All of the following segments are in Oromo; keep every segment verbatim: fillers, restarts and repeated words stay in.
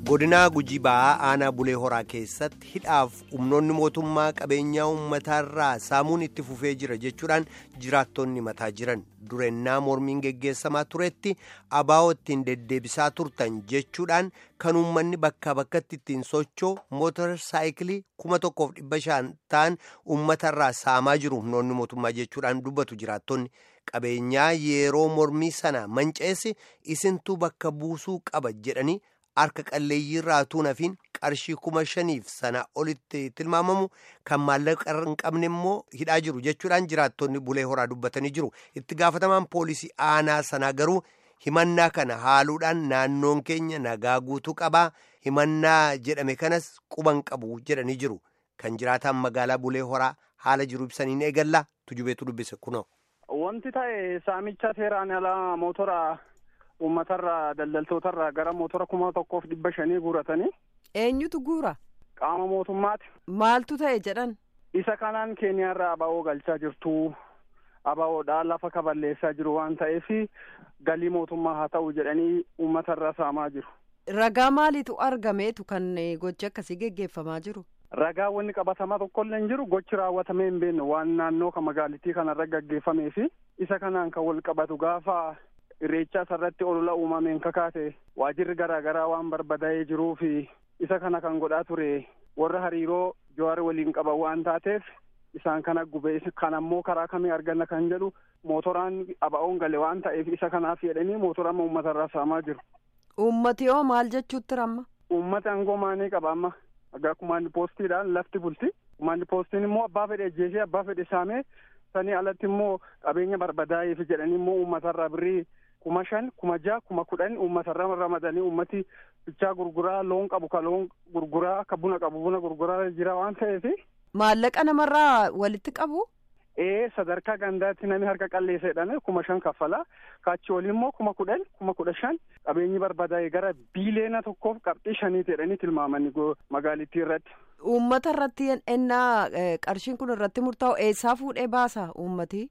godinaa Gujii Ba'aa aanaa Bulee Horaa keessatti hidhaaf humnoonni mootummaa qabeenyaa uummataarraa saamuun itti fufee jira jechuudhaan jiraattonni mataa jiran durennaa mormiin geggeessamaa turetti abaa'oo ittiin deddeebisaa turtan jechuudhaan kan uummanni bakkaa bakkatti ittiin socho'u mootor saayikilii kuma tokkoof dhibba shan ta'an uummatarraa saamaa jiru humnoonni mootummaa jechuudhaan dubbatu jiraattonni. Qabeenyaa yeroo mormii sana manceessi isintuu bakka buusuu qaba jedhanii harka qalleeyyii irraa tuunafiin qarshii kuma shaniif sana olitti tilmaamamu kan maallaqa hin qabne immoo hidhaa jiru jechuudhaan jiraattonni Bulee Horaa dubbatanii jiru. Itti gaafatamaan poolisii aanaa sanaa garuu himannaa kana haaluudhaan naannoon keenya nagaa guutuu qabaa himannaa jedhame kanas quban qabu jedhanii jiru. Kan jiraataan magaalaa Bulee Horaa haala jiru ibsaniin eegallaa tujubeetu dubbise kunoo. Wanti ta'e saamicha seeraan alaa mootora uummatarraa daldaltootarraa gara mootora kuma tokkoof dhibba shanii guuratanii. Eenyutu guura? Qaama mootummaati. Maaltu ta'e jedhan? Isa kanaan Keeniyaarraa abaa'oo galchaa jirtu abaa'oodhaan lafa kaballeessaa jiru waan ta'eef galii mootummaa haa ta'u jedhanii uummatarraa saamaa jiru. Ragaa maaliitu argameetu kan gochi akkasii geggeeffamaa jiru? Ragaa wanni qabatamaa tokkollee hin jiru gochi raawwatamee hin beekne waan naannoo kan magaalittii kanarra gaggeeffamee fi isa kanaan kan wal qabatu gaafa irreechaa sarratti olola uumameen kakaate waajirri garaa garaa waan barbadaa'ee jiruu fi isa kana kan godhaa ture warra hariiroo Jawaar waliin qaban waan taateef isaan kana gube kan ammoo karaa kamii arganna kan jedhu mootoraan abaa'oon gale waan ta'eef isa kanaaf jedhanii mootora amma uummatarraa saamaa jiru. Uummati yoo maal jechuutti ramma? Uummata aangoo maanii qaba amma. Egaa kumaandi poostiidhaan lafti bulti. Kumaandi poostiin immoo abbaa fedhe ejjeesee abbaa fedhe saamee sanii alatti immoo qabeenya barbadaa'eef jedhanii immoo uummatarraa birrii kuma shan kuma ja'a kuma kudhan uummatarraa ramadanii uummati bichaa gurguraa loon qabu ka loon gurguraa ka buna qabu buna gurguraa jira waan ta'eef. Maallaqa namarraa walitti qabu? Ee sadarkaa gandaatti namni harka qalleesseedhaan kuma shan kaffala kaachi olii immoo kuma kudhan kuma kudha shan qabeenyi barbadaa'e gara biileena tokkoof qabxii shanii jedhanii tilmaamanii magaalittii irratti. Uummata irratti ennaa qarshiin kun irratti murtaa'u eessaa fuudhee baasa uummati?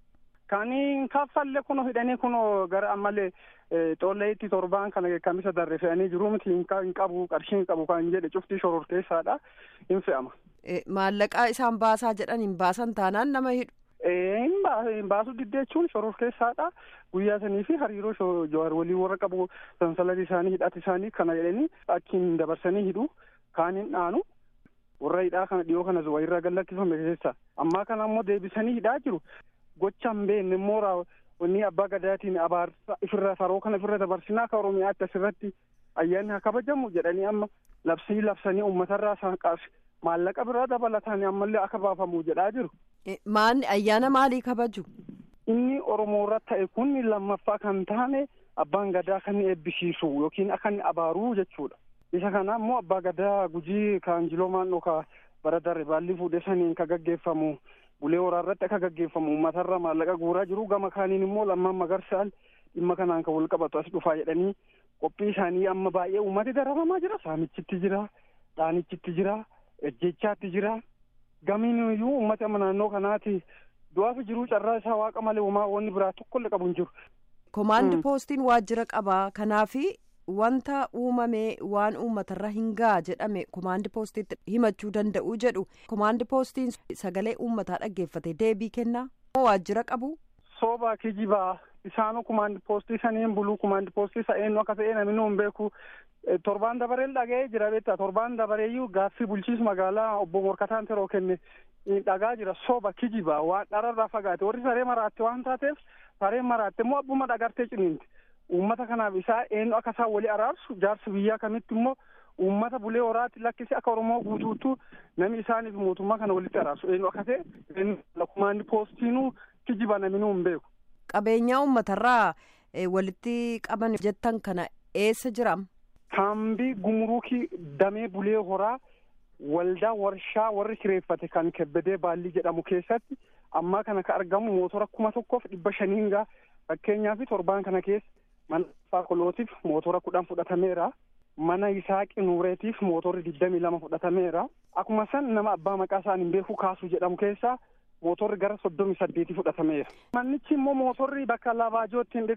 Kan kaffalle kuno hidhanii kuno gara ammallee xolleetti torbaan kana kamisa darre fe'anii jiru miti hin qabu qarshii hin qabu kan jedhe cuftii shororteessaadha hin fe'ama. Maallaqaa isaan baasaa jedhan hin baasan taanaan nama hidhu. Hin baasu diddeechuun shororteessaadha guyyaa sanii fi hariiroo Jawaar walii warra qabu sansalati isaanii hidhati isaanii kana jedhanii achiin dabarsanii hidhu kaan hin dhaanu warra hidhaa kana dhiyoo kana wayirraa gallakkifame keessa ammaa kana ammoo deebisanii hidhaa jiru gocha hin beekne immoo wanni abbaa gadaatiin abaarsa ifirra saroo kana ifirra dabarsinaa akka Oromiyaatti asirratti ayyaanni haa kabajamu jedhanii amma labsii labsanii uummatarraa saaqaaf maallaqa biraa dabalatanii ammallee akka baafamu jedhaa jiru. Maanni ayyaana maalii kabaju? Inni Oromoo irra ta'e kun lammaffaa kan taane abbaan gadaa kan eebbisiisu yookiin akka inni abaaruu jechuudha. Isa kana immoo abbaa gadaa Gujii kan Jiloomaan dhokaa bara darbe baallii fuudhee saniin ka gaggeeffamu Bulee Horaa irratti akka gaggeeffamu uummatarra maallaqa guuraa jiru gama kaaniin immoo lammaan magarsaan dhimma kanaan kan wal qabatu as dhufaa jedhanii qophii isaanii amma baay'ee uummati darabamaa jira. Saamichitti jira, dhaanichitti jira, ejjechaatti jira. Gamiin iyyuu uummata amma naannoo kanaati du'aafi jiruu carraa isaa waaqa malee uumaa wanni biraa tokkollee qabu hin jiru. Komaandi poostiin waajjira qabaa kanaafi wanta uumamee waan uummatarra hin ga'a jedhame komaandi poostiitti himachuu danda'u jedhu. Komaandi poostiin sagalee uummataa dhaggeeffate deebii kennaa waajjira qabu. Soobaa kijibaa isaanuu komaandi poostii saniin buluu komaandi poostii sa'eennu akka ta'e namni nuun beeku. Torbaan dabareen dhaga'ee jira beektaa torbaan dabareeyyuu gaaffii bulchiinsa magaalaa obbo Morkataan Teroo kenne dhagaa jira sooba kijibaa waan dhararraa fagaate warri saree maraatte waan taateef saree maraatte immoo abbuma dhagartee ciniinti uummata kanaaf isaa eenyu akka isaan walii araarsu jaarsi biyyaa kamitti immoo uummata Bulee Horaatti lakkisi akka Oromoo guutuuttu namni isaaniif mootummaa kana walitti araarsu eenyu akka ta'e komaandi poostiinuu kijibaa namni nuun beeku. Qabeenyaa uummatarraa walitti qaban jettan kana eessa jira? Kaambii gumuruukii damee Bulee Horaa waldaa warshaa warri kireeffate kan kebbedee baallii jedhamu keessatti ammaa kana ka argamu mootora kuma tokkoof dhibba shaniingaa fakkeenyaaf torbaan kana keessa mana Faakolootiif mootora kudhan fudhatameera. Mana Isaaqi Nuureetiif mootorri digdamii lama fudhatameera. Akkuma san nama abbaa maqaa isaan hin beeku kaasu jedhamu keessaa mootorri gara soddomii saddeetii fudhatameera. Mannichi immoo mootorri bakka lavaajootti hin dhiqan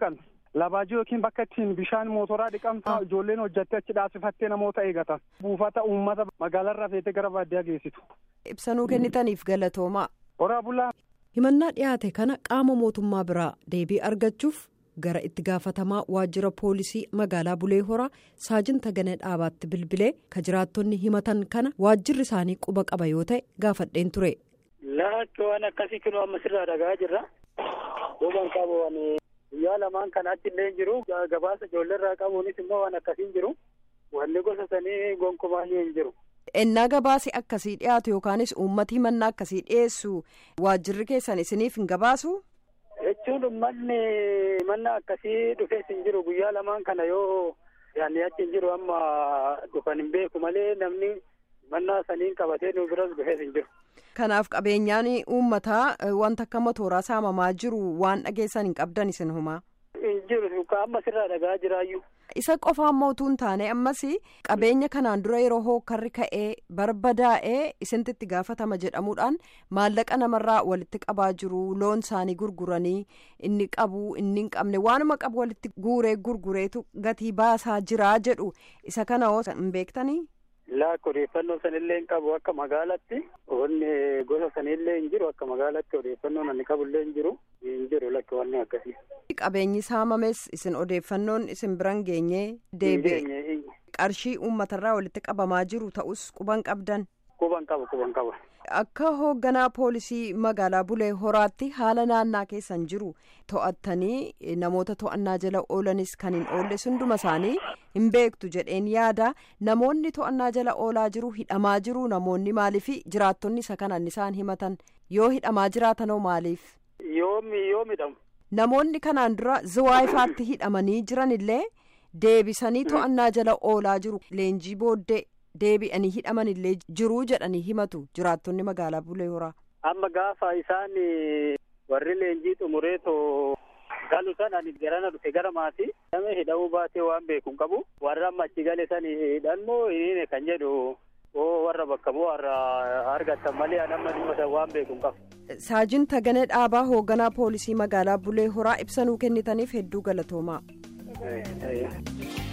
labaajii yookiin bakka ittiin bishaan mootoraa dhiqamsa ijoolleen hojjattee achi dhaasifattee namoota eegatan buufata uummata magaalarraa feetee gara baadiyyaa geessitu. Ibsanuu kennitaniif galatoomaa. Horaa bulaa. Himannaa dhiyaate kana qaama mootummaa biraa deebii argachuuf gara itti gaafatamaa waajjira poolisii magaalaa Bulee Horaa saajin Taganee Dhaabaatti bilbilee ka jiraattonni himatan kana waajjirri isaanii quba qaba yoo ta'e gaafadheen ture. Laakki waan akkasii kunoo amma sirraa dhagaa jirra. Duuban qabu waan guyyaa lamaan kana achi illee jiru gabaasa ijoolleerraa qabuunis immoo waan akkasiin jiru wanni gosa sanii gonkumaa hin jiru. Ennaa gabaasi akkasii dhiyaatu yookaanis uummati himannaa akkasii dhiyeessu waajjirri keessan isiniif hin gabaasu? Jechuun uummanni himannaa akkasii dhufees hin jiru guyyaa lamaan kana yoo yaani achi hin jiru amma dhufan hin beeku malee namni himannaa saniin qabatee nu biras dhufees hin jiru. Kanaaf qabeenyaan uummataa wanta akka motooraa saamamaa jiru waan dhageessan hin qabdan isin humaa? Hin jiru amma sirraa dhagaa jiraayyuu. Isa qofaan mootuu hin taane ammas qabeenya kanaan dura yeroo hookarri ka'ee barbadaa'ee isinti itti gaafatama jedhamuudhaan maallaqa namarraa walitti qabaa jiru loon isaanii gurguranii inni qabu inni hin qabne waanuma qabu walitti guuree gurgureetu gatii baasaa jiraa jedhu isa kana hoo hin beektanii? Laakki odeeffannoo sanillee hin qabu akka magaalatti wanni gosa sanillee hin jiru akka magaalatti odeeffannoon ani qabullee hin jiru hin jiru lakki wanni akkasii. Qabeenyi saamames isin odeeffannoon isin biran geenyee deebi'e qarshii uummatarraa walitti qabamaa jiru ta'us quban qabdan. Quban qaba quban qaba. Akka hoogganaa poolisii magaalaa Bulee Horaatti haala naannaa keessan jiru to'attanii namoota to'annaa jala oolanis kan hin oolle hunduma isaanii hin beektu jedheen yaada namoonni to'annaa jala oolaa jiru hidhamaa jiru namoonni maaliif jiraattonni isa kanan isaan himatan yoo hidhamaa jiraatanoo maaliif? Yoomi yoomi hidhamu. Namoonni kanaan dura Zawaayifaatti hidhamanii jiranillee deebisanii to'annaa jala oolaa jiru leenjii booddee. Deebi'anii hidhaman illee jiruu jedhanii himatu jiraattonni magaalaa Bulee Horaa. Amma gaafa isaan warri leenjii xumureetoo galu sana garana dhufe gara maatii nama hidhamuu baatee waan beeku hin qabu warra amma achi gale sani hidhanmoo hiniine kan jedhu warra bakka bu'aa warra argatan malee amma dhimma waan beeku hin qabu. Saajin Taganee Dhaabaa hoogganaa poolisii magaalaa Bulee Horaa ibsanuu kennitaniif hedduu galatoomaa.